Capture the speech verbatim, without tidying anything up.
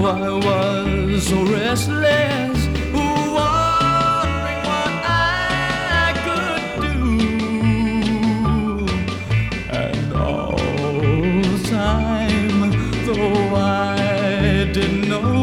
I was so restless, wondering what I could do. And all the time, though I didn't know